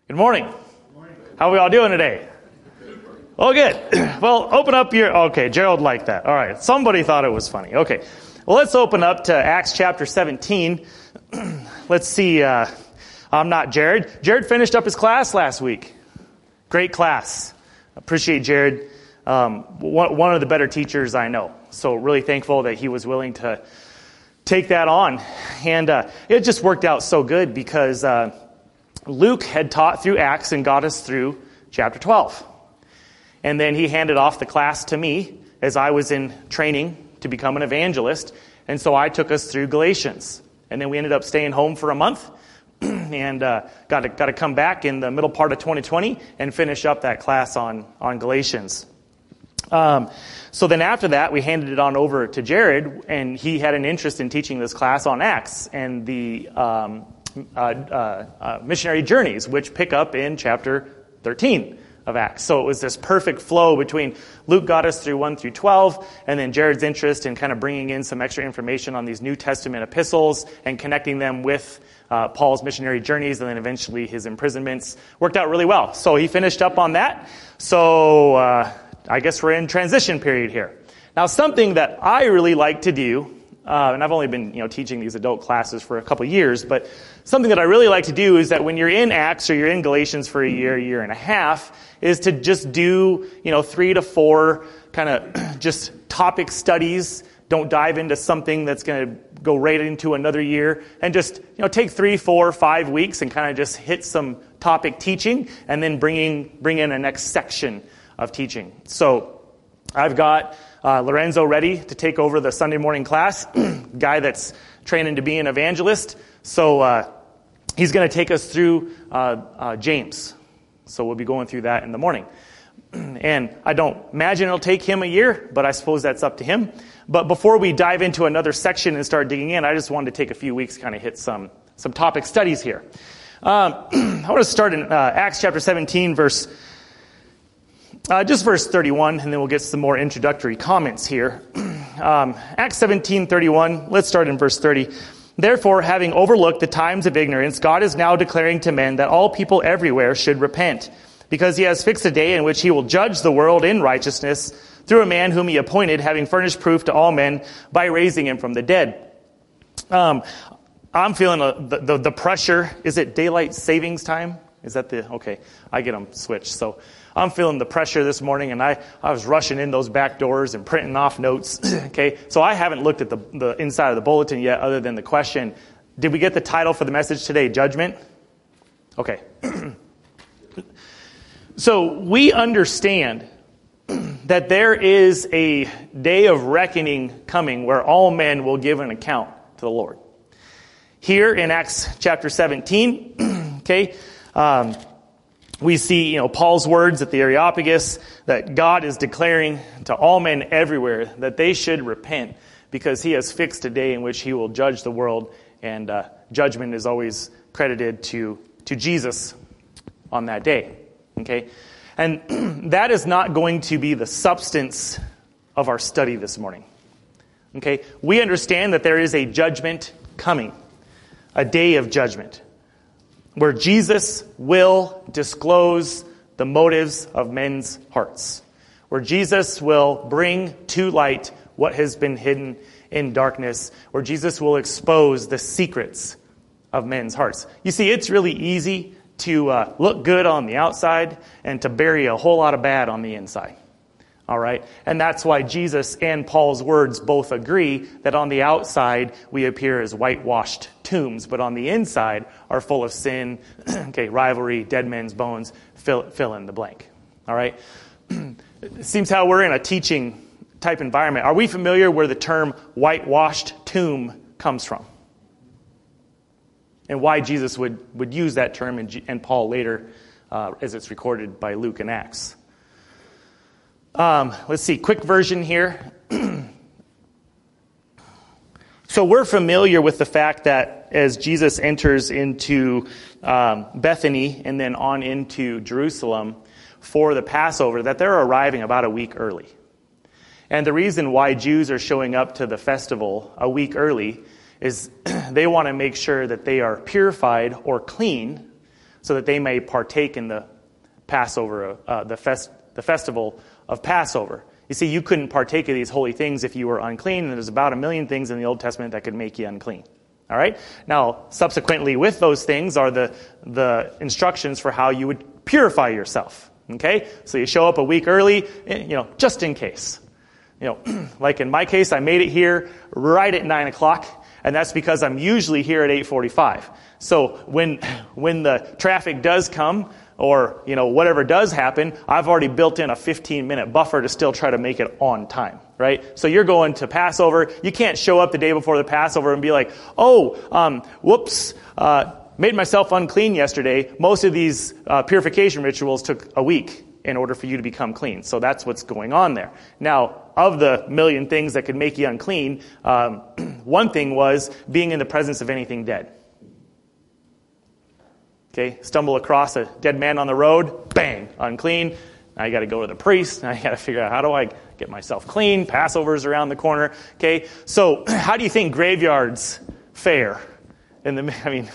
Good morning. How are we all doing today? Oh, good. Well, open up your... Okay, Gerald liked that. All right. Somebody thought it was funny. Okay. Well, let's open up to Acts chapter 17. Let's see. I'm not Jared. Jared finished up his class last week. Great class. Appreciate Jared. One of the better teachers I know. So really thankful that he was willing to take that on. And it just worked out so good because Luke had taught through Acts and got us through chapter 12. And then he handed off the class to me as I was in training to become an evangelist. And so I took us through Galatians. And then we ended up staying home for a month and got to come back in the middle part of 2020 and finish up that class on Galatians. So then after that, we handed it on over to Jared, and he had an interest in teaching this class on Acts and the missionary journeys, which pick up in chapter 13 of Acts. So it was this perfect flow between Luke got us through 1 through 12, and then Jared's interest in kind of bringing in some extra information on these New Testament epistles and connecting them with Paul's missionary journeys and then eventually his imprisonments. Worked out really well. So he finished up on that. So I guess we're in transition period here. Now, something that I really like to do, and I've only been teaching these adult classes for a couple years, but something that I really like to do is that when you're in Acts or you're in Galatians for a year and a half, is to just do 3 to 4 kind of just topic studies. Don't dive into something that's going to go right into another year, and just take 3, 4, 5 weeks and kind of just hit some topic teaching, and then bring in a next section of teaching. So I've got Lorenzo ready to take over the Sunday morning class, guy that's training to be an evangelist. So he's going to take us through James. So we'll be going through that in the morning. And I don't imagine it'll take him a year, but I suppose that's up to him. But before we dive into another section and start digging in, I just wanted to take a few weeks to kind of hit some topic studies here. I want to start in Acts chapter 17, verse 31, and then we'll get some more introductory comments here. Acts 17:31, let's start in verse 30. Therefore, having overlooked the times of ignorance, God is now declaring to men that all people everywhere should repent, because he has fixed a day in which he will judge the world in righteousness through a man whom he appointed, having furnished proof to all men by raising him from the dead. I'm feeling the pressure. Is it daylight savings time? Is that okay, I get them switched. So I'm feeling the pressure this morning, and I was rushing in those back doors and printing off notes. Okay, so I haven't looked at the inside of the bulletin yet, other than the question, did we get the title for the message today, Judgment? Okay. So we understand that there is a day of reckoning coming where all men will give an account to the Lord. Here in Acts chapter 17, okay, we see, Paul's words at the Areopagus that God is declaring to all men everywhere that they should repent because he has fixed a day in which he will judge the world, and judgment is always credited to Jesus on that day. Okay? And that is not going to be the substance of our study this morning. Okay? We understand that there is a judgment coming, a day of judgment, where Jesus will disclose the motives of men's hearts, where Jesus will bring to light what has been hidden in darkness, where Jesus will expose the secrets of men's hearts. You see, it's really easy to look good on the outside and to bury a whole lot of bad on the inside. All right? And that's why Jesus and Paul's words both agree that on the outside we appear as whitewashed tombs, but on the inside are full of sin, okay, rivalry, dead men's bones, fill in the blank. All right? It seems how we're in a teaching type environment. Are we familiar where the term whitewashed tomb comes from? And why Jesus would use that term and Paul later as it's recorded by Luke and Acts. Let's see, quick version here. So we're familiar with the fact that as Jesus enters into Bethany and then on into Jerusalem for the Passover, that they're arriving about a week early. And the reason why Jews are showing up to the festival a week early is they want to make sure that they are purified or clean so that they may partake in the Passover, the festival of Passover. You see, you couldn't partake of these holy things if you were unclean, and there's about 1 million things in the Old Testament that could make you unclean. All right? Now, subsequently with those things are the instructions for how you would purify yourself. Okay? So you show up a week early, just in case. Like in my case, I made it here right at 9 o'clock, and that's because I'm usually here at 8:45. So when the traffic does come, or whatever does happen, I've already built in a 15-minute buffer to still try to make it on time, right? So you're going to Passover. You can't show up the day before the Passover and be like, whoops, made myself unclean yesterday. Most of these purification rituals took a week in order for you to become clean. So that's what's going on there. Now, of the 1 million things that could make you unclean, one thing was being in the presence of anything dead. Okay, stumble across a dead man on the road, bang, unclean. Now you got to go to the priest. Now you got to figure out, how do I get myself clean? Passover's around the corner. Okay, so how do you think graveyards fare? It's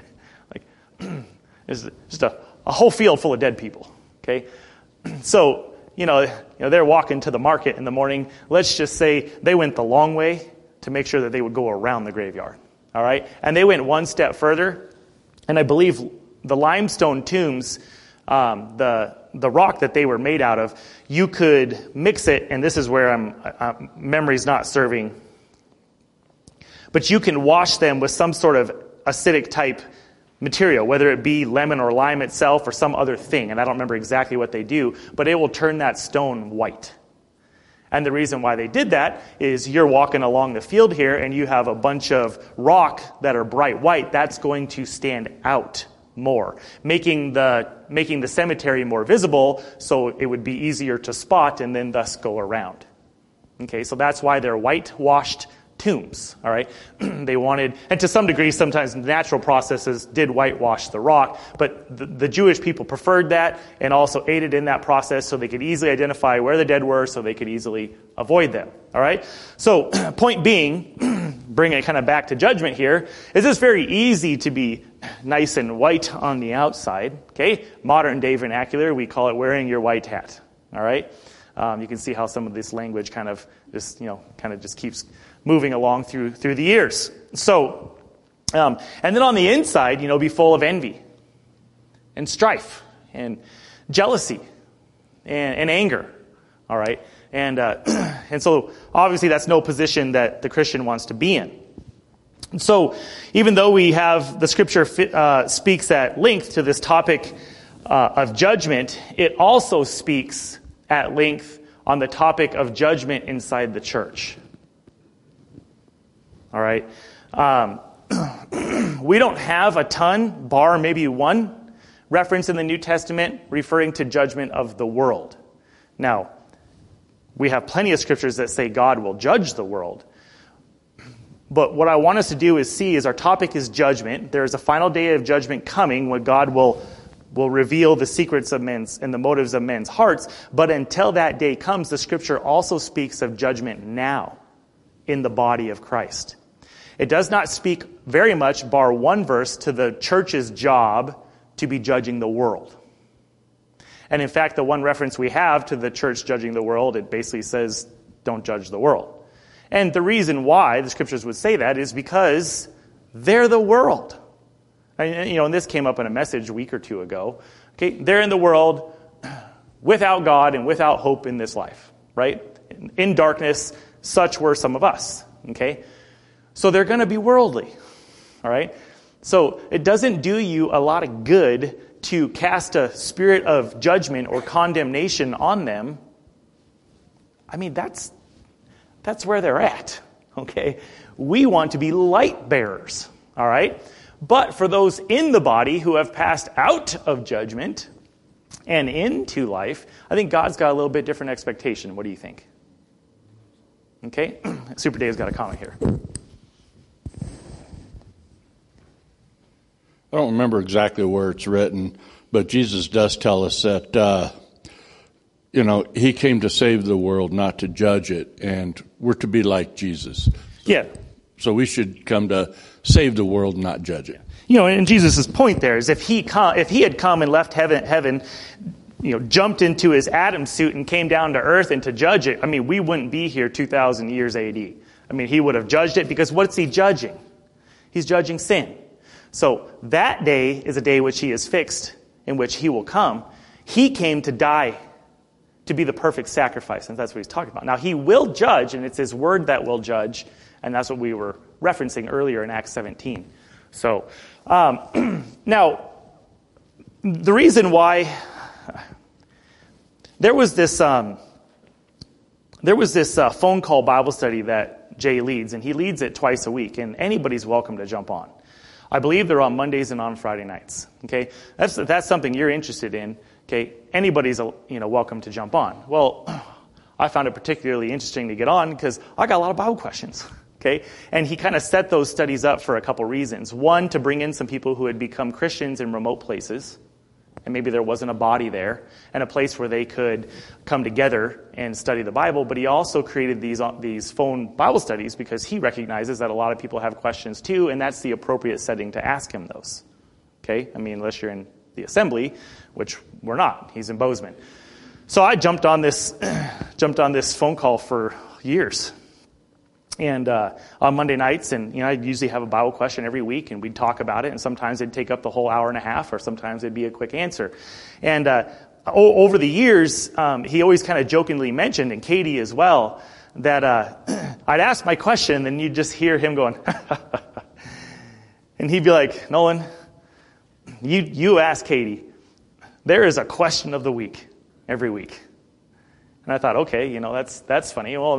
just a whole field full of dead people. Okay, so they're walking to the market in the morning. Let's just say they went the long way to make sure that they would go around the graveyard. All right, and they went one step further, and I believe the limestone tombs, the rock that they were made out of, you could mix it, and this is where memory's not serving, but you can wash them with some sort of acidic type material, whether it be lemon or lime itself or some other thing, and I don't remember exactly what they do, but it will turn that stone white. And the reason why they did that is you're walking along the field here and you have a bunch of rock that are bright white. That's going to stand out more, making the cemetery more visible, so it would be easier to spot and then thus go around. Okay, so that's why they're whitewashed tombs. All right, they wanted, and to some degree, sometimes natural processes did whitewash the rock, but the Jewish people preferred that and also aided in that process so they could easily identify where the dead were, so they could easily avoid them. All right, so point being, bring it kind of back to judgment here, is it's very easy to be nice and white on the outside. Okay, modern day vernacular, we call it wearing your white hat. All right, you can see how some of this language kind of just keeps moving along through the years. So, and then on the inside, be full of envy and strife and jealousy and anger. All right, and so obviously that's no position that the Christian wants to be in. So even though we have the scripture speaks at length to this topic of judgment, it also speaks at length on the topic of judgment inside the church. All right. We don't have a ton, bar maybe one, reference in the New Testament referring to judgment of the world. Now, we have plenty of scriptures that say God will judge the world. But what I want us to do is see, as our topic is judgment, there is a final day of judgment coming when God will reveal the secrets of men's and the motives of men's hearts. But until that day comes, the scripture also speaks of judgment now in the body of Christ. It does not speak very much, bar one verse, to the church's job to be judging the world. And in fact, the one reference we have to the church judging the world, it basically says, don't judge the world. And the reason why the scriptures would say that is because they're the world. And this came up in a message a week or two ago. Okay, they're in the world without God and without hope in this life, right? In darkness, such were some of us, okay? So they're going to be worldly, all right? So it doesn't do you a lot of good to cast a spirit of judgment or condemnation on them. I mean, that's where they're at, okay? We want to be light bearers, all right? But for those in the body who have passed out of judgment and into life, I think God's got a little bit different expectation. What do you think? Okay? Super Dave's got a comment here. I don't remember exactly where it's written, but Jesus does tell us that, he came to save the world, not to judge it, and we're to be like Jesus. Yeah. So we should come to save the world, not judge it. And Jesus' point there is if he had come and left heaven, jumped into his Adam suit and came down to earth and to judge it, we wouldn't be here 2,000 years AD. He would have judged it, because what's he judging? He's judging sin. So that day is a day which he has fixed, in which he will come. He came to die, to be the perfect sacrifice, and that's what he's talking about. Now, he will judge, and it's his word that will judge, and that's what we were referencing earlier in Acts 17. So, now, the reason why there was this phone call Bible study that Jay leads, and he leads it twice a week, and anybody's welcome to jump on. I believe they're on Mondays and on Friday nights. Okay, that's something you're interested in. Okay, anybody's welcome to jump on. Well, I found it particularly interesting to get on because I got a lot of Bible questions. Okay, and he kind of set those studies up for a couple reasons. One, to bring in some people who had become Christians in remote places, and maybe there wasn't a body there, and a place where they could come together and study the Bible. But he also created these phone Bible studies because he recognizes that a lot of people have questions too, and that's the appropriate setting to ask him those. Okay, unless you're in the assembly, which we're not. He's in Bozeman. So I jumped on this phone call for years. And on Monday nights, and I'd usually have a Bible question every week, and we'd talk about it, and sometimes it'd take up the whole hour and a half, or sometimes it'd be a quick answer. And over the years, he always kind of jokingly mentioned, and Katie as well, that I'd ask my question, and then you'd just hear him going, and he'd be like, Nolan, you ask Katie. There is a question of the week every week. And I thought, okay, that's funny. Well,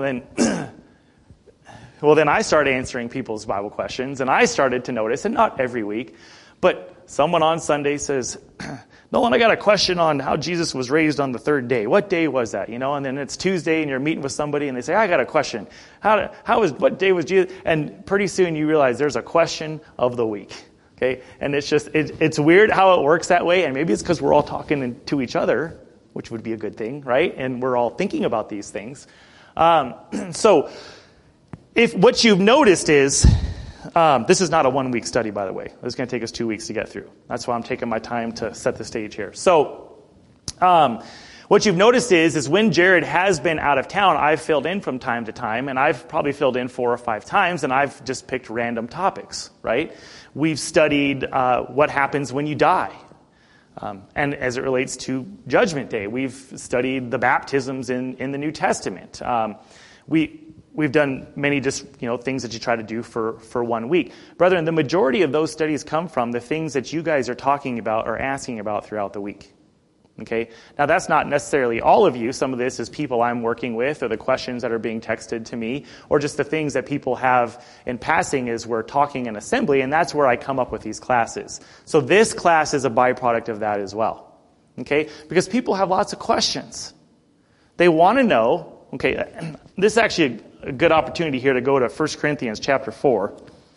then I started answering people's Bible questions, and I started to notice, and not every week, but someone on Sunday says, Nolan, I got a question on how Jesus was raised on the third day. What day was that? And then it's Tuesday, and you're meeting with somebody, and they say, I got a question. What day was Jesus? And pretty soon you realize there's a question of the week. Okay, and it's weird how it works that way, and maybe it's because we're all talking to each other, which would be a good thing, right? And we're all thinking about these things. So, if what you've noticed is, this is not a 1 week study, by the way. It's going to take us 2 weeks to get through. That's why I'm taking my time to set the stage here. So, what you've noticed is when Jared has been out of town, I've filled in from time to time, and I've probably filled in 4 or 5 times, and I've just picked random topics, right? We've studied what happens when you die, and as it relates to Judgment Day. We've studied the baptisms in the New Testament. We've done many just things that you try to do for 1 week. Brethren, the majority of those studies come from the things that you guys are talking about or asking about throughout the week. Okay? Now, that's not necessarily all of you. Some of this is people I'm working with, or the questions that are being texted to me, or just the things that people have in passing as we're talking in assembly, and that's where I come up with these classes. So this class is a byproduct of that as well. Okay? Because people have lots of questions. They want to know, okay, this is actually a good opportunity here to go to 1 Corinthians chapter 4.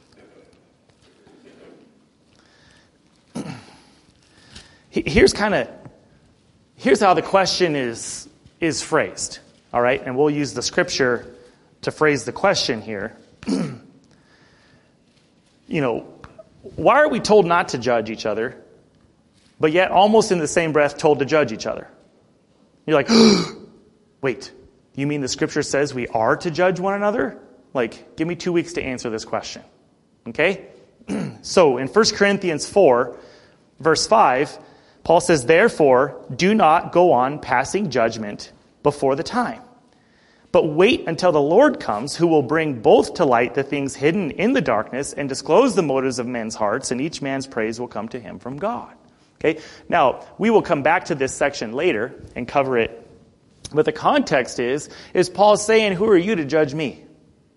Here's how the question is phrased, all right? And we'll use the scripture to phrase the question here. Why are we told not to judge each other, but yet almost in the same breath told to judge each other? You're like, wait, you mean the scripture says we are to judge one another? Give me 2 weeks to answer this question. Okay? So in 1 Corinthians 4, verse 5, Paul says, therefore, do not go on passing judgment before the time, but wait until the Lord comes, who will bring both to light the things hidden in the darkness and disclose the motives of men's hearts, and each man's praise will come to him from God. Okay? Now, we will come back to this section later and cover it, but the context is Paul saying, who are you to judge me?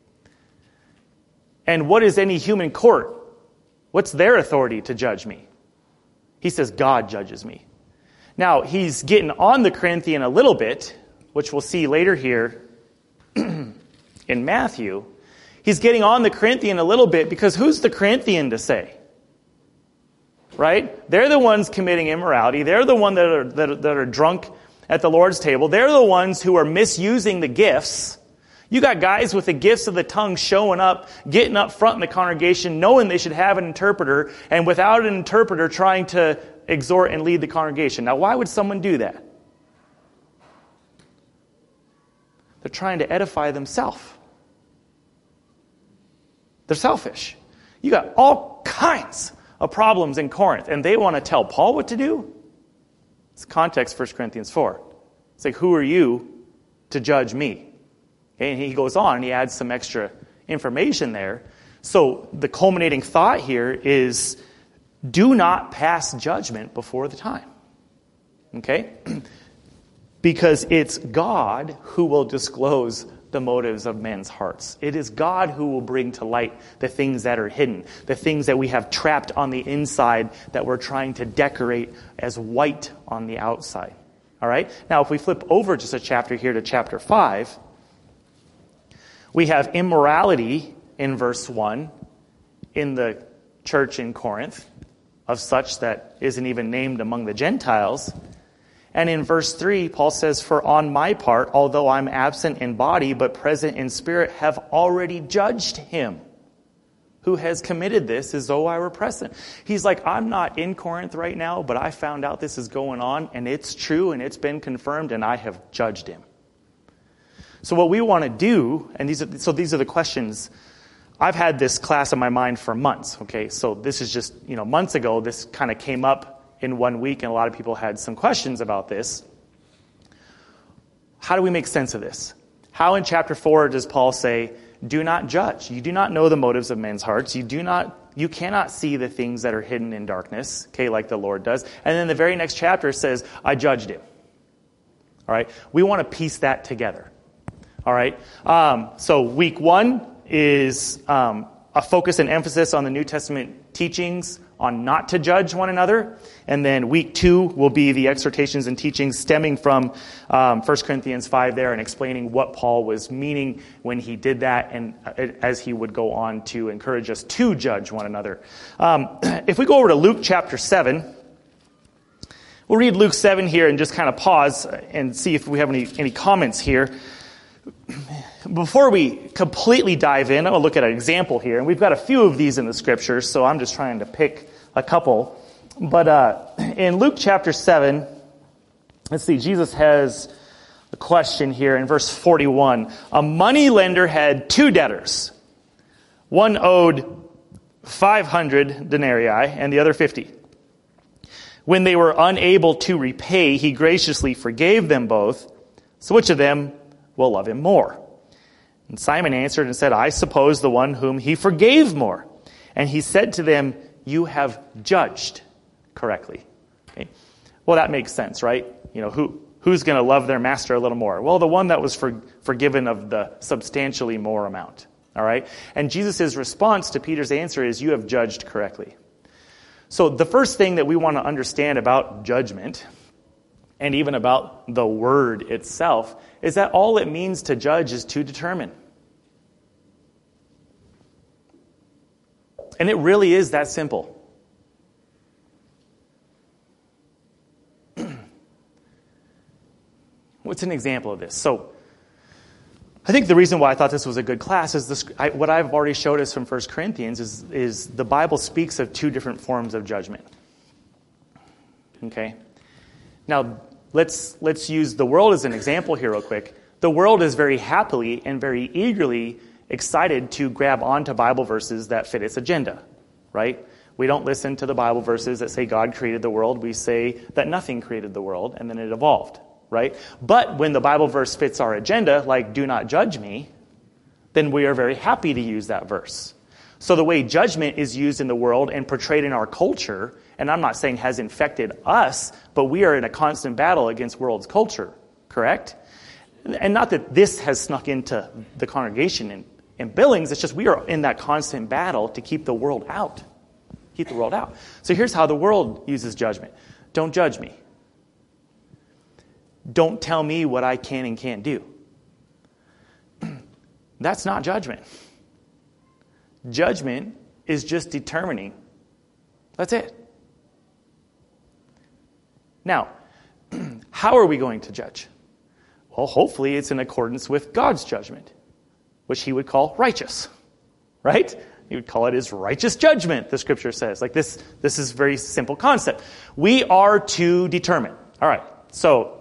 And what is any human court? What's their authority to judge me? He says, God judges me. Now, he's getting on the Corinthian a little bit, which we'll see later here in Matthew. He's getting on the Corinthian a little bit because who's the Corinthian to say? Right? They're the ones committing immorality. They're the ones that are drunk at the Lord's table. They're the ones who are misusing the gifts. You got guys with the gifts of the tongue showing up, getting up front in the congregation, knowing they should have an interpreter, and without an interpreter trying to exhort and lead the congregation. Now, why would someone do that? They're trying to edify themselves. They're selfish. You got all kinds of problems in Corinth, and they want to tell Paul what to do? It's context, 1 Corinthians 4. It's like, who are you to judge me? Okay, and he goes on and he adds some extra information there. So the culminating thought here is, do not pass judgment before the time. Okay? Because it's God who will disclose the motives of men's hearts. It is God who will bring to light the things that are hidden, the things that we have trapped on the inside that we're trying to decorate as white on the outside. All right? Now, if we flip over just a chapter here to chapter 5, we have immorality in verse 1 in the church in Corinth, of such that isn't even named among the Gentiles. And in verse 3, Paul says, for on my part, although I'm absent in body, but present in spirit, have already judged him who has committed this as though I were present. He's like, I'm not in Corinth right now, but I found out this is going on, and it's true, and it's been confirmed, and I have judged him. So what we want to do, and these are the questions. I've had this class in my mind for months, okay? So this is just, months ago, this kind of came up in 1 week, and a lot of people had some questions about this. How do we make sense of this? How in chapter 4 does Paul say, do not judge? You do not know the motives of men's hearts. You cannot see the things that are hidden in darkness, okay, like the Lord does. And then the very next chapter says, I judged him. All right? We want to piece that together. All right? So week 1 is a focus and emphasis on the New Testament teachings on not to judge one another. And then week 2 will be the exhortations and teachings stemming from 1 Corinthians 5 there, and explaining what Paul was meaning when he did that, and as he would go on to encourage us to judge one another. If we go over to Luke chapter 7, we'll read Luke 7 here and just kind of pause and see if we have any comments here. Before we completely dive in, I'll look at an example here. And we've got a few of these in the scriptures, so I'm just trying to pick a couple. But in Luke chapter 7, let's see, Jesus has a question here in verse 41. A money lender had 2 debtors. One owed 500 denarii and the other 50. When they were unable to repay, he graciously forgave them both. So which of them will love him more? And Simon answered and said, I suppose the one whom he forgave more. And he said to them, you have judged correctly. Okay. Well, that makes sense, right? Who's going to love their master a little more? Well, the one that was forgiven of the substantially more amount. All right? And Jesus' response to Peter's answer is, you have judged correctly. So the first thing that we want to understand about judgment, and even about the word itself, is that all it means to judge is to determine. And it really is that simple. What's an example of this? So, I think the reason why I thought this was a good class is what I've already showed us from 1 Corinthians is the Bible speaks of 2 different forms of judgment. Okay? Now, let's use the world as an example here real quick. The world is very happily and very eagerly excited to grab onto Bible verses that fit its agenda, right? We don't listen to the Bible verses that say God created the world. We say that nothing created the world and then it evolved, right? But when the Bible verse fits our agenda, like do not judge me, then we are very happy to use that verse. So the way judgment is used in the world and portrayed in our culture, and I'm not saying has infected us, but we are in a constant battle against world's culture, correct? And not that this has snuck into the congregation in Billings, it's just we are in that constant battle to keep the world out. Keep the world out. So here's how the world uses judgment. Don't judge me. Don't tell me what I can and can't do. That's not judgment. Judgment is just determining. That's it. Now, how are we going to judge? Well, hopefully it's in accordance with God's judgment. which he would call righteous, right? He would call it his righteous judgment, the scripture says. Like this is a very simple concept. We are to determine. All right, so,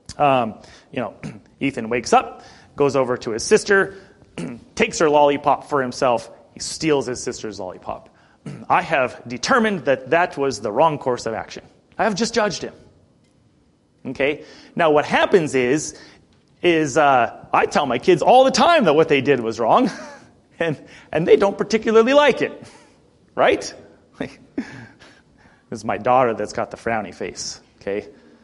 Ethan wakes up, goes over to his sister, takes her lollipop for himself. He steals his sister's lollipop. I have determined that was the wrong course of action. I have just judged him. Okay? Now what happens is I tell my kids all the time that what they did was wrong, and they don't particularly like it. Right? This is my daughter that's got the frowny face. Okay?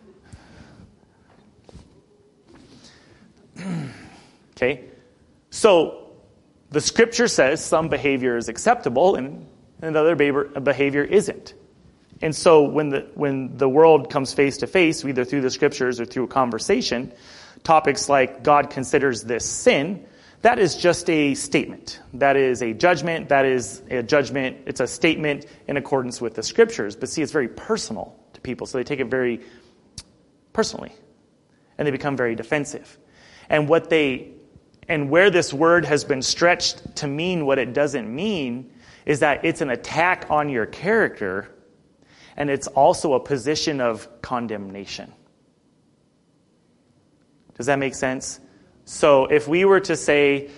Okay? So the scripture says some behavior is acceptable and other behavior isn't. And so when the world comes face to face, either through the scriptures or through a conversation, topics like God considers this sin, that is just a statement. That is a judgment. That is a judgment. It's a statement in accordance with the scriptures. But see, it's very personal to people, so they take it very personally, and they become very defensive. And where this word has been stretched to mean what it doesn't mean is that it's an attack on your character, and it's also a position of condemnation. Does that make sense? So if we were to say,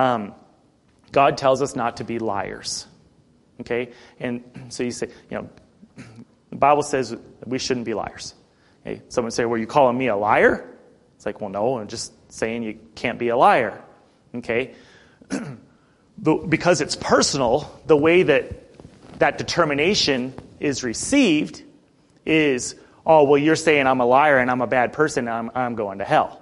God tells us not to be liars, okay? And so you say, the Bible says we shouldn't be liars. Okay? Someone would say, well, you calling me a liar? It's like, well, no, I'm just saying you can't be a liar, okay? Because it's personal, the way that determination is received is, oh, well, you're saying I'm a liar and I'm a bad person and I'm going to hell.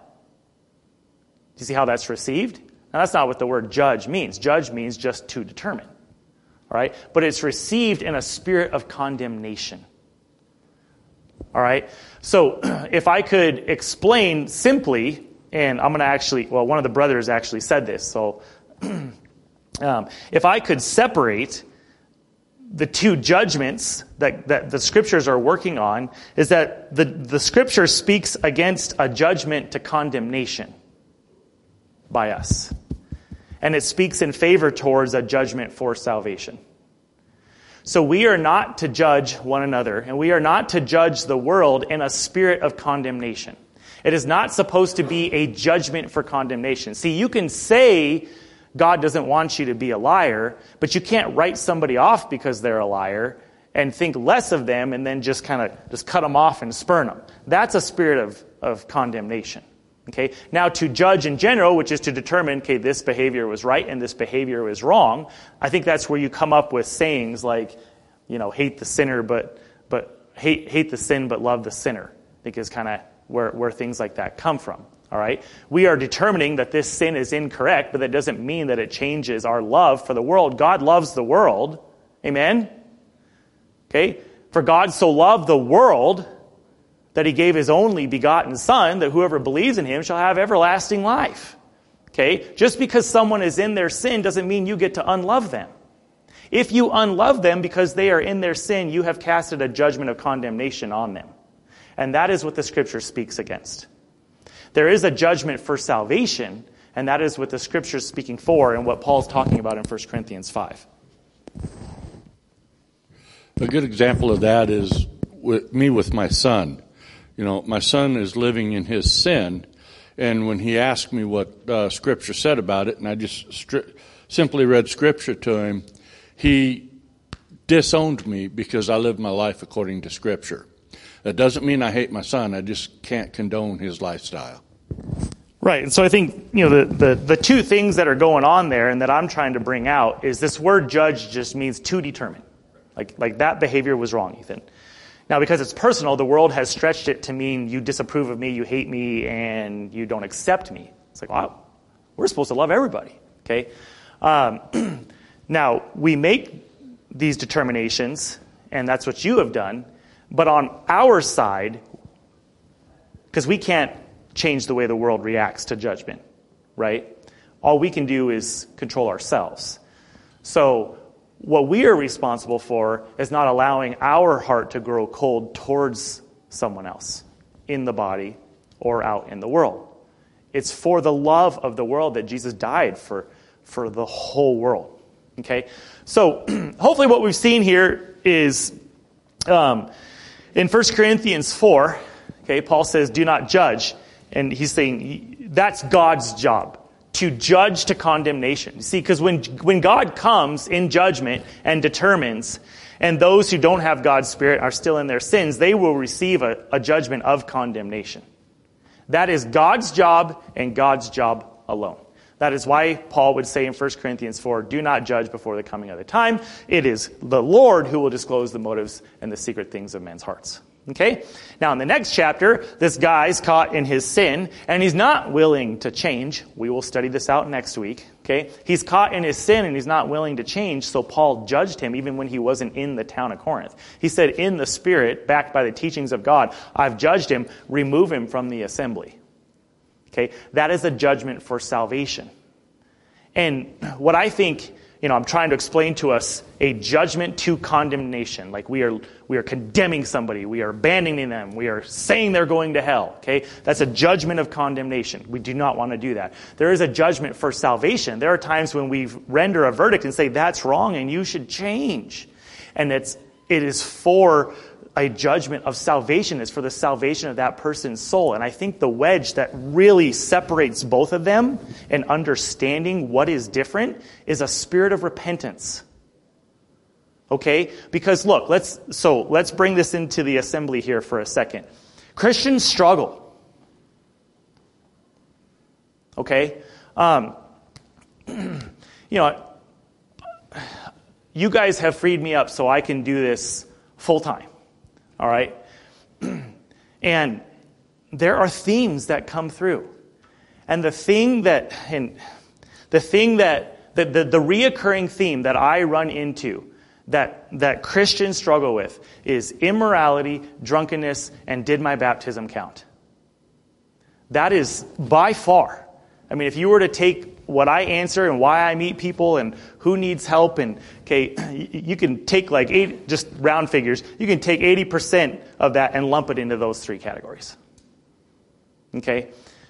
Do you see how that's received? Now, that's not what the word judge means. Judge means just to determine, all right? But it's received in a spirit of condemnation, all right? So if I could explain simply, and I'm going to actually, well, one of the brothers actually said this, so if I could separate the two judgments that the scriptures are working on, is that the scripture speaks against a judgment to condemnation by us. And it speaks in favor towards a judgment for salvation. So we are not to judge one another, and we are not to judge the world in a spirit of condemnation. It is not supposed to be a judgment for condemnation. See, you can say God doesn't want you to be a liar, but you can't write somebody off because they're a liar and think less of them and then just kind of just cut them off and spurn them. That's a spirit of condemnation. Okay? Now, to judge in general, which is to determine, okay, this behavior was right and this behavior was wrong, I think that's where you come up with sayings like, hate the sinner, but hate the sin, but love the sinner. I think is kind of where things like that come from. All right? We are determining that this sin is incorrect, but that doesn't mean that it changes our love for the world. God loves the world. Amen? Okay? For God so loved the world that he gave his only begotten Son, that whoever believes in him shall have everlasting life. Okay? Just because someone is in their sin doesn't mean you get to unlove them. If you unlove them because they are in their sin, you have casted a judgment of condemnation on them. And that is what the scripture speaks against. There is a judgment for salvation, and that is what the scripture is speaking for and what Paul's talking about in 1 Corinthians 5. A good example of that is with my son. My son is living in his sin, and when he asked me what Scripture said about it, and I just simply read Scripture to him, he disowned me because I live my life according to Scripture. That doesn't mean I hate my son. I just can't condone his lifestyle. Right, and so I think the two things that are going on there and that I'm trying to bring out is this word judge just means to determine. Like that behavior was wrong, Ethan. Now, because it's personal, the world has stretched it to mean you disapprove of me, you hate me, and you don't accept me. It's like, wow, we're supposed to love everybody, okay? Now, we make these determinations, and that's what you have done, but on our side, because we can't change the way the world reacts to judgment, right? All we can do is control ourselves. So what we are responsible for is not allowing our heart to grow cold towards someone else in the body or out in the world. It's for the love of the world that Jesus died for for the whole world. Okay? So, hopefully what we've seen here is in 1 Corinthians 4, okay, Paul says, do not judge. And he's saying that's God's job, to judge to condemnation. See, because when God comes in judgment and determines, and those who don't have God's Spirit are still in their sins, they will receive a judgment of condemnation. That is God's job and God's job alone. That is why Paul would say in 1 Corinthians 4, do not judge before the coming of the time. It is the Lord who will disclose the motives and the secret things of men's hearts. Okay? Now, in the next chapter, this guy's caught in his sin, and he's not willing to change. We will study this out next week. Okay? He's caught in his sin, and he's not willing to change, so Paul judged him even when he wasn't in the town of Corinth. He said, in the Spirit, backed by the teachings of God, I've judged him, remove him from the assembly. Okay? That is a judgment for salvation. And what I think, I'm trying to explain to us a judgment to condemnation. Like we are condemning somebody. We are abandoning them. We are saying they're going to hell. Okay? That's a judgment of condemnation. We do not want to do that. There is a judgment for salvation. There are times when we render a verdict and say, that's wrong and you should change. And it is for a judgment of salvation. It's for the salvation of that person's soul. And I think the wedge that really separates both of them and understanding what is different is a spirit of repentance. Okay? Because look, let's bring this into the assembly here for a second. Christians struggle. Okay? You guys have freed me up so I can do this full time. All right? And there are themes that come through. And the reoccurring theme that I run into that Christians struggle with is immorality, drunkenness, and did my baptism count? That is by far. I mean, if you were to take what I answer and why I meet people and who needs help, and you can take just round figures, you can take 80% of that and lump it into those three categories. Okay?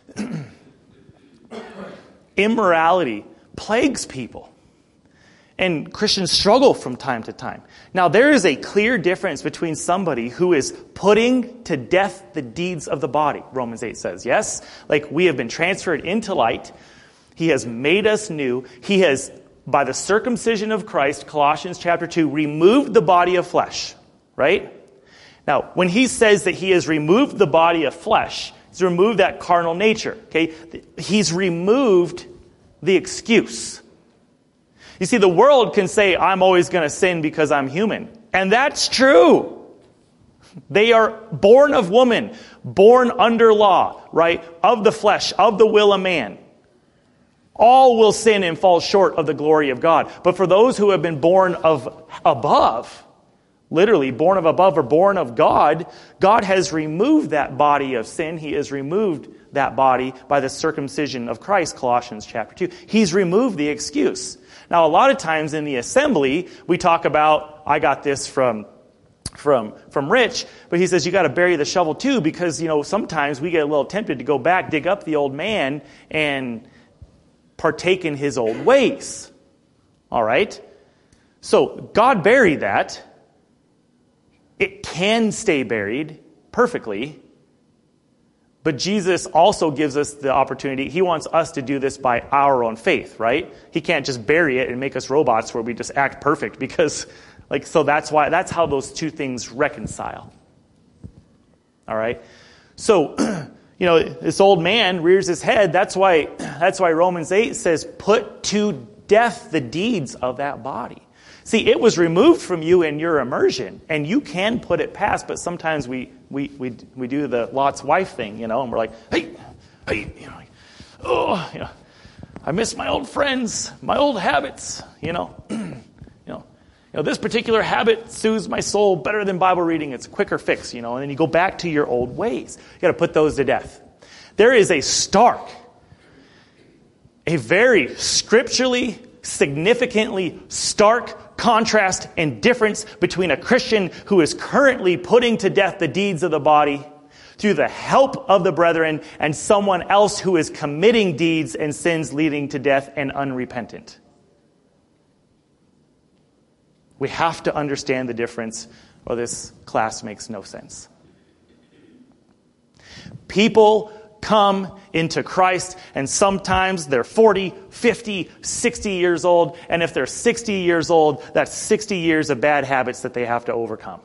Immorality plagues people. And Christians struggle from time to time. Now, there is a clear difference between somebody who is putting to death the deeds of the body, Romans 8 says, yes? Like we have been transferred into light. He has made us new. He has, by the circumcision of Christ, Colossians chapter 2, removed the body of flesh, right? Now, when he says that he has removed the body of flesh, he's removed that carnal nature, okay? He's removed the excuse. You see, the world can say, I'm always going to sin because I'm human. And that's true. They are born of woman, born under law, right? Of the flesh, of the will of man. All will sin and fall short of the glory of God. But for those who have been born of above, literally born of above or born of God, God has removed that body of sin. He has removed that body by the circumcision of Christ, Colossians chapter 2. He's removed the excuse. Now, a lot of times in the assembly, we talk about, I got this from Rich, but he says you got to bury the shovel too, because, sometimes we get a little tempted to go back, dig up the old man, and partake in his old ways. All right? So, God buried that. It can stay buried perfectly. But Jesus also gives us the opportunity. He wants us to do this by our own faith, right? He can't just bury it and make us robots where we just act perfect, because, so that's how those two things reconcile. All right? So, this old man rears his head. That's why Romans 8 says, put to death the deeds of that body. See, it was removed from you in your immersion, and you can put it past, but sometimes we do the Lot's wife thing, and we're like, hey, I miss my old friends, my old habits, this particular habit soothes my soul better than Bible reading. It's a quicker fix, and then you go back to your old ways. You got to put those to death. There is a very scripturally, significantly stark contrast and difference between a Christian who is currently putting to death the deeds of the body through the help of the brethren and someone else who is committing deeds and sins leading to death and unrepentant. We have to understand the difference, or this class makes no sense. People come into Christ, and sometimes they're 40, 50, 60 years old, and if they're 60 years old, that's 60 years of bad habits that they have to overcome.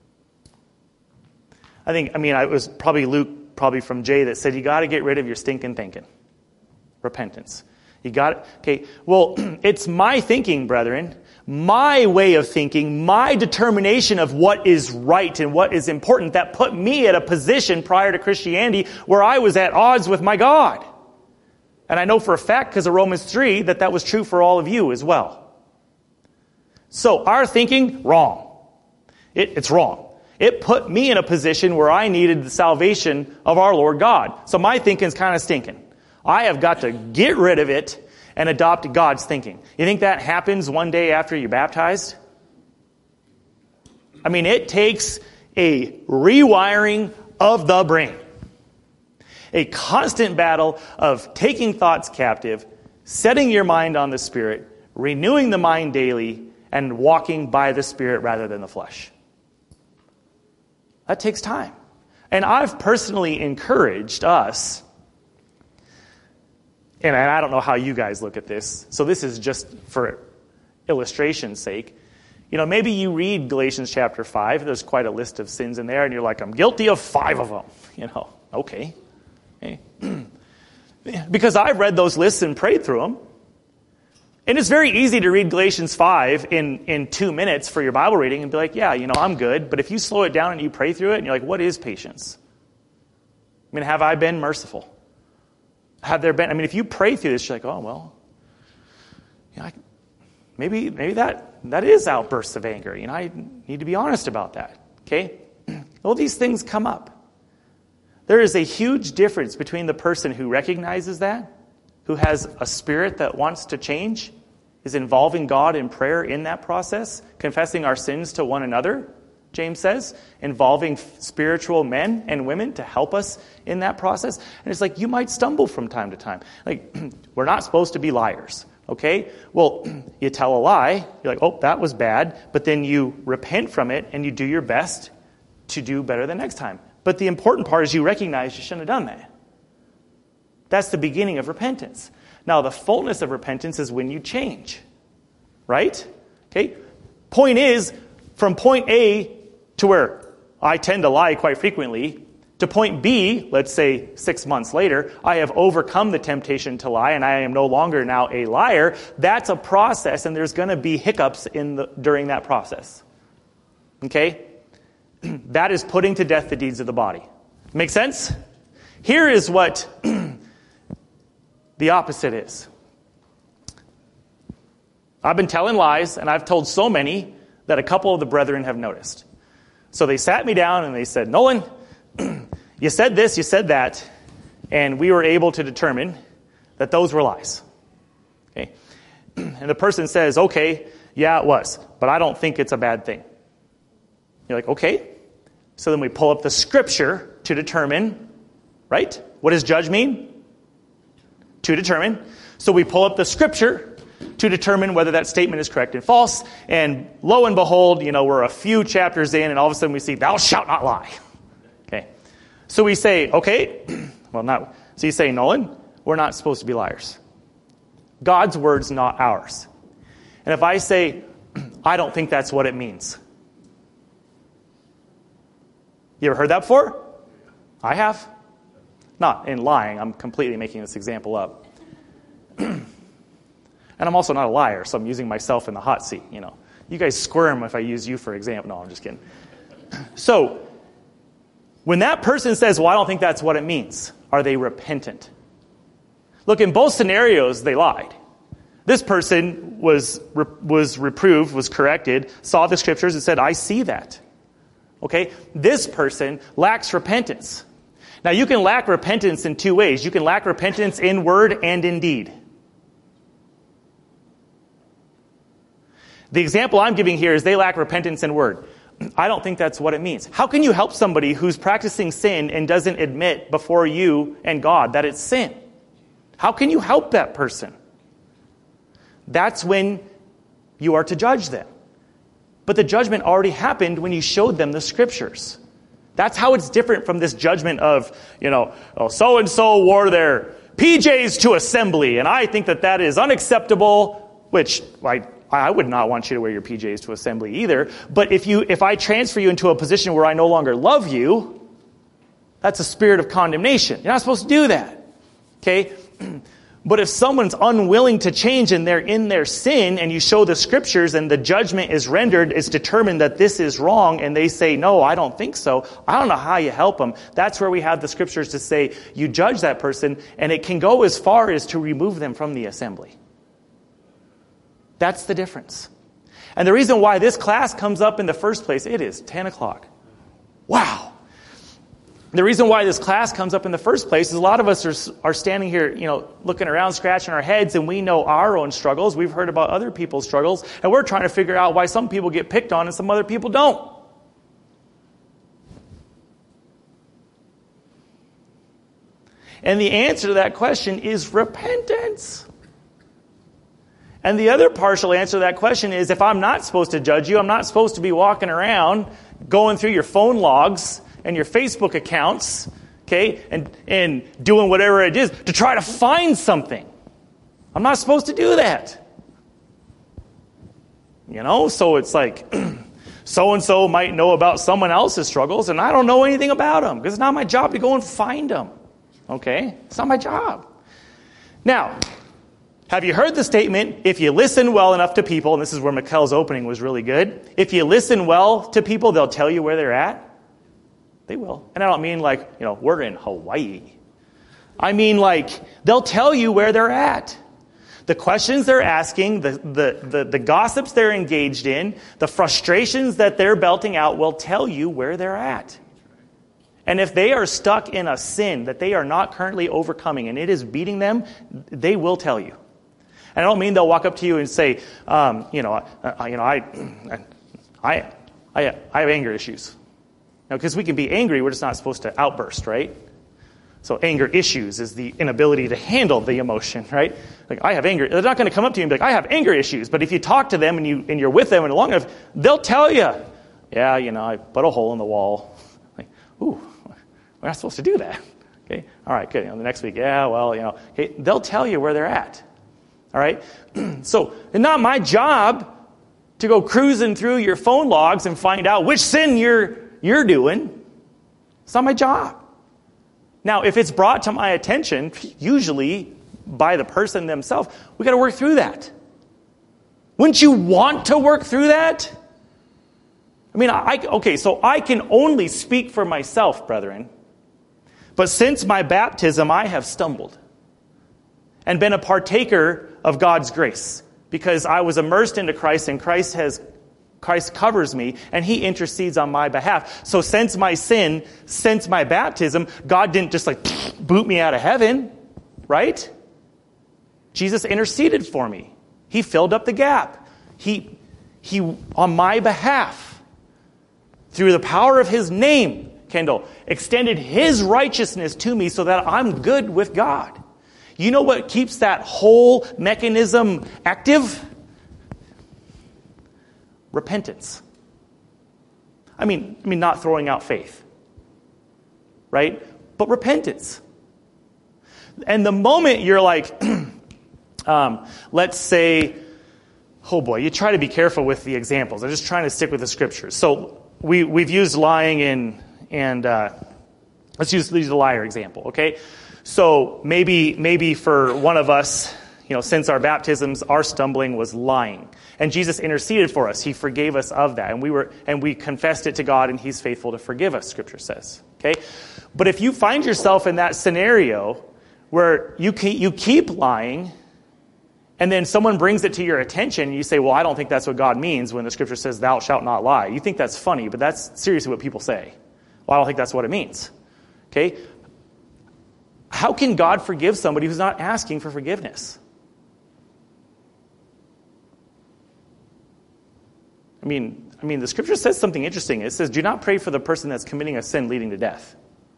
It was probably Luke, probably from Jay, that said, you got to get rid of your stinking thinking. Repentance. You got it? Okay, well, it's my thinking, brethren, my way of thinking, my determination of what is right and what is important that put me at a position prior to Christianity where I was at odds with my God. And I know for a fact, because of Romans 3, that was true for all of you as well. So our thinking, wrong. It's wrong. It put me in a position where I needed the salvation of our Lord God. So my thinking's kind of stinking. I have got to get rid of it and adopt God's thinking. You think that happens one day after you're baptized? It takes a rewiring of the brain. A constant battle of taking thoughts captive, setting your mind on the Spirit, renewing the mind daily, and walking by the Spirit rather than the flesh. That takes time. And I've personally encouraged us, and I don't know how you guys look at this, so this is just for illustration's sake. Maybe you read Galatians chapter 5, there's quite a list of sins in there, and you're like, I'm guilty of 5 of them. Okay. Because I've read those lists and prayed through them. And it's very easy to read Galatians 5 in 2 minutes for your Bible reading and be like, yeah, I'm good. But if you slow it down and you pray through it, and you're like, what is patience? Have I been merciful? Have there been, if you pray through this, you're like, oh, well, maybe that is outbursts of anger. I need to be honest about that. Okay? All these things come up. There is a huge difference between the person who recognizes that, who has a spirit that wants to change, is involving God in prayer in that process, confessing our sins to one another, James says, involving spiritual men and women to help us in that process. And it's like, you might stumble from time to time. Like, we're not supposed to be liars, okay? Well, you tell a lie, you're like, oh, that was bad, but then you repent from it and you do your best to do better the next time. But the important part is you recognize you shouldn't have done that. That's the beginning of repentance. Now, the fullness of repentance is when you change, right? Okay? Point is, from point A to where I tend to lie quite frequently, to point B, let's say 6 months later, I have overcome the temptation to lie and I am no longer now a liar. That's a process, and there's going to be hiccups during that process. Okay? That is putting to death the deeds of the body. Make sense? Here is what the opposite is. I've been telling lies, and I've told so many that a couple of the brethren have noticed. So they sat me down and they said, Nolan, you said this, you said that, and we were able to determine that those were lies. Okay? And the person says, okay, yeah, it was, but I don't think it's a bad thing. You're like, okay. So then we pull up the scripture to determine, right? What does judge mean? To determine. So we pull up the scripture to determine whether that statement is correct and false. And lo and behold, we're a few chapters in, and all of a sudden we see, thou shalt not lie. Okay. So we say, okay, so you say, Nolan, we're not supposed to be liars. God's word's not ours. And if I say, I don't think that's what it means. You ever heard that before? I have. Not in lying. I'm completely making this example up. And I'm also not a liar, so I'm using myself in the hot seat. You guys squirm if I use you for example. No, I'm just kidding. So, when that person says, well, I don't think that's what it means, are they repentant? Look, in both scenarios, they lied. This person was reproved, was corrected, saw the scriptures and said, I see that. Okay? This person lacks repentance. Now, you can lack repentance in 2 ways. You can lack repentance in word and in deed. The example I'm giving here is they lack repentance in word. I don't think that's what it means. How can you help somebody who's practicing sin and doesn't admit before you and God that it's sin? How can you help that person? That's when you are to judge them. But the judgment already happened when you showed them the scriptures. That's how it's different from this judgment of, so-and-so wore their PJs to assembly, and I think that is unacceptable, which I would not want you to wear your PJs to assembly either. But if I transfer you into a position where I no longer love you, that's a spirit of condemnation. You're not supposed to do that. Okay? But if someone's unwilling to change and they're in their sin and you show the scriptures and the judgment is rendered, it's determined that this is wrong and they say, no, I don't think so. I don't know how you help them. That's where we have the scriptures to say you judge that person, and it can go as far as to remove them from the assembly. That's the difference. And the reason why this class comes up in the first place, it is 10 o'clock. Wow. The reason why this class comes up in the first place is a lot of us are standing here, looking around, scratching our heads, and we know our own struggles. We've heard about other people's struggles, and we're trying to figure out why some people get picked on and some other people don't. And the answer to that question is repentance. And the other partial answer to that question is, if I'm not supposed to judge you, I'm not supposed to be walking around going through your phone logs and your Facebook accounts, okay, and doing whatever it is to try to find something. I'm not supposed to do that. So it's like, so-and-so might know about someone else's struggles, and I don't know anything about them, because it's not my job to go and find them. Okay? It's not my job. Now, have you heard the statement, if you listen well enough to people, and this is where Mikkel's opening was really good, if you listen well to people, they'll tell you where they're at? They will. And I don't mean we're in Hawaii. I mean they'll tell you where they're at. The questions they're asking, the gossips they're engaged in, the frustrations that they're belting out will tell you where they're at. And if they are stuck in a sin that they are not currently overcoming and it is beating them, they will tell you. And I don't mean they'll walk up to you and say, I have anger issues. Because we can be angry, we're just not supposed to outburst, right? So anger issues is the inability to handle the emotion, right? I have anger. They're not going to come up to you and be like, I have anger issues. But if you talk to them and you're with them and long enough, they'll tell you, yeah, I put a hole in the wall. Ooh, we're not supposed to do that. Okay, all right, good. The next week, okay, they'll tell you where they're at. All right? So it's not my job to go cruising through your phone logs and find out which sin you're doing. It's not my job. Now, if it's brought to my attention, usually by the person themselves, we got to work through that. Wouldn't you want to work through that? So I can only speak for myself, brethren. But since my baptism, I have stumbled and been a partaker of God's grace, because I was immersed into Christ, and Christ covers me, and he intercedes on my behalf. So since my sin, since my baptism, God didn't just boot me out of heaven, right? Jesus interceded for me. He filled up the gap. He on my behalf, through the power of his name, Kendall, extended his righteousness to me so that I'm good with God. You know what keeps that whole mechanism active? Repentance. I mean, not throwing out faith, right? But repentance. And the moment you're let's say, oh boy, you try to be careful with the examples. I'm just trying to stick with the scriptures. So we've used lying and let's use the liar example, okay? So maybe for one of us, since our baptisms, our stumbling was lying. And Jesus interceded for us. He forgave us of that. And we confessed it to God, and he's faithful to forgive us, Scripture says. Okay? But if you find yourself in that scenario where you keep lying, and then someone brings it to your attention, and you say, well, I don't think that's what God means when the Scripture says, thou shalt not lie. You think that's funny, but that's seriously what people say. Well, I don't think that's what it means. Okay? How can God forgive somebody who's not asking for forgiveness? I mean, the scripture says something interesting. It says, do not pray for the person that's committing a sin leading to death.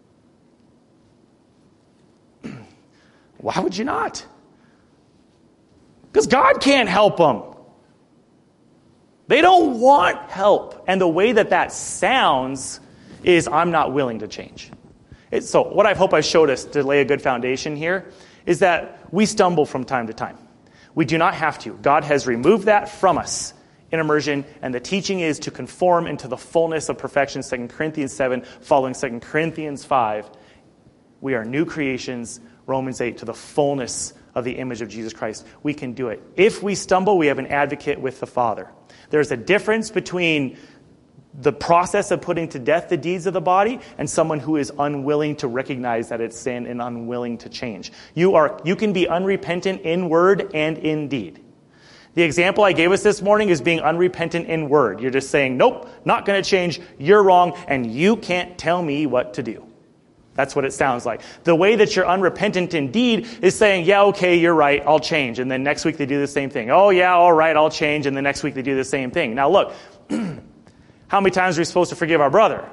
Why would you not? Because God can't help them. They don't want help. And the way that sounds is, I'm not willing to change. So what I hope I showed us to lay a good foundation here is that we stumble from time to time. We do not have to. God has removed that from us in immersion, and the teaching is to conform into the fullness of perfection, 2 Corinthians 7, following 2 Corinthians 5. We are new creations, Romans 8, to the fullness of the image of Jesus Christ. We can do it. If we stumble, we have an advocate with the Father. There's a difference between the process of putting to death the deeds of the body and someone who is unwilling to recognize that it's sin and unwilling to change. You can be unrepentant in word and in deed. The example I gave us this morning is being unrepentant in word. You're just saying, nope, not going to change, you're wrong, and you can't tell me what to do. That's what it sounds like. The way that you're unrepentant in deed is saying, yeah, okay, you're right, I'll change. And then next week they do the same thing. Oh, yeah, all right, I'll change. And the next week they do the same thing. Now look, how many times are we supposed to forgive our brother?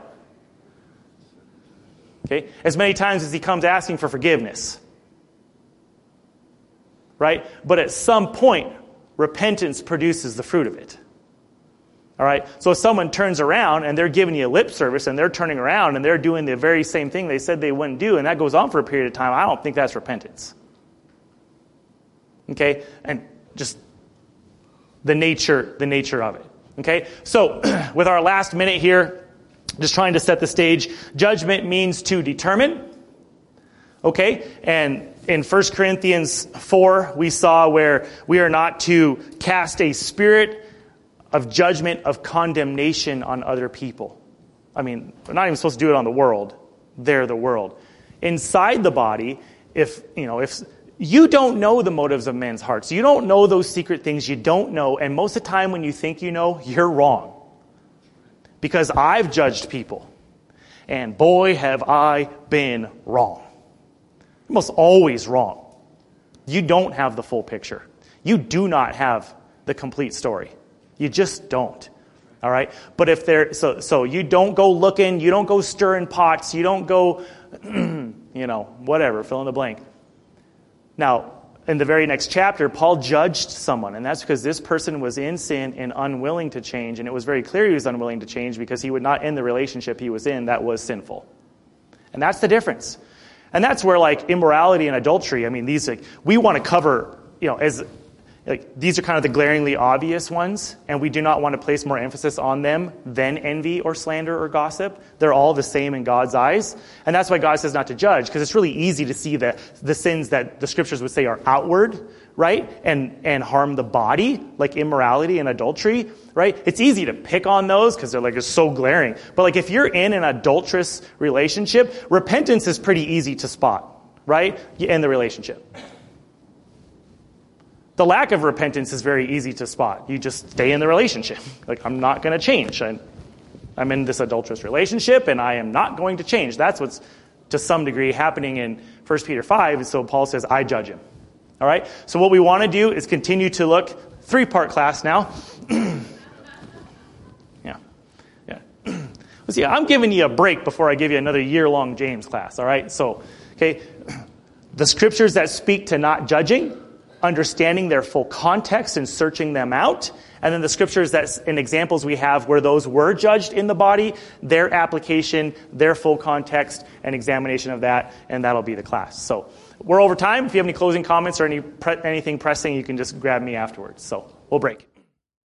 Okay, as many times as he comes asking for forgiveness. Right? But at some point, repentance produces the fruit of it. All right? So if someone turns around and they're giving you lip service and they're turning around and they're doing the very same thing they said they wouldn't do, and that goes on for a period of time, I don't think that's repentance. Okay? And just the nature of it. Okay? So with our last minute here, just trying to set the stage, judgment means to determine. Okay? And in 1 Corinthians 4, we saw where we are not to cast a spirit of judgment, of condemnation on other people. I mean, we're not even supposed to do it on the world. They're the world. Inside the body, if you don't know the motives of men's hearts, you don't know those secret things, you don't know, and most of the time when you think you know, you're wrong. Because I've judged people, and boy, have I been wrong. Almost always wrong. You don't have the full picture. You do not have the complete story. You just don't. All right? But if there, so you don't go looking, you don't go stirring pots, you don't go, whatever, fill in the blank. Now, in the very next chapter, Paul judged someone, and that's because this person was in sin and unwilling to change, and it was very clear he was unwilling to change because he would not end the relationship he was in that was sinful. And that's the difference. And that's where, immorality and adultery, I mean, these, we want to cover, these are kind of the glaringly obvious ones, and we do not want to place more emphasis on them than envy or slander or gossip. They're all the same in God's eyes. And that's why God says not to judge, because it's really easy to see the sins that the scriptures would say are outward, right? And harm the body, like immorality and adultery, right? It's easy to pick on those because they're just so glaring. But if you're in an adulterous relationship, repentance is pretty easy to spot, right? You end the relationship. The lack of repentance is very easy to spot. You just stay in the relationship. I'm not going to change. I'm in this adulterous relationship, and I am not going to change. That's what's, to some degree, happening in 1 Peter 5. So Paul says, I judge him. All right? So what we want to do is continue to look, 3-part class now. Yeah. Let's see, I'm giving you a break before I give you another year-long James class. All right? So, okay, the scriptures that speak to not judging, understanding their full context and searching them out. And then the scriptures and examples we have where those were judged in the body, their application, their full context, and examination of that, and that'll be the class. So we're over time. If you have any closing comments or anything pressing, you can just grab me afterwards. So we'll break.